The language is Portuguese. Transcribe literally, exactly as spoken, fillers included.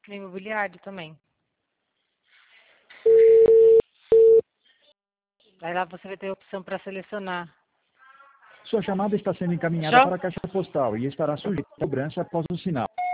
No imobiliário também. Aí lá você vai ter a opção para selecionar. Sua chamada está sendo encaminhada Show? para a caixa postal e estará sujeita a cobrança após o sinal.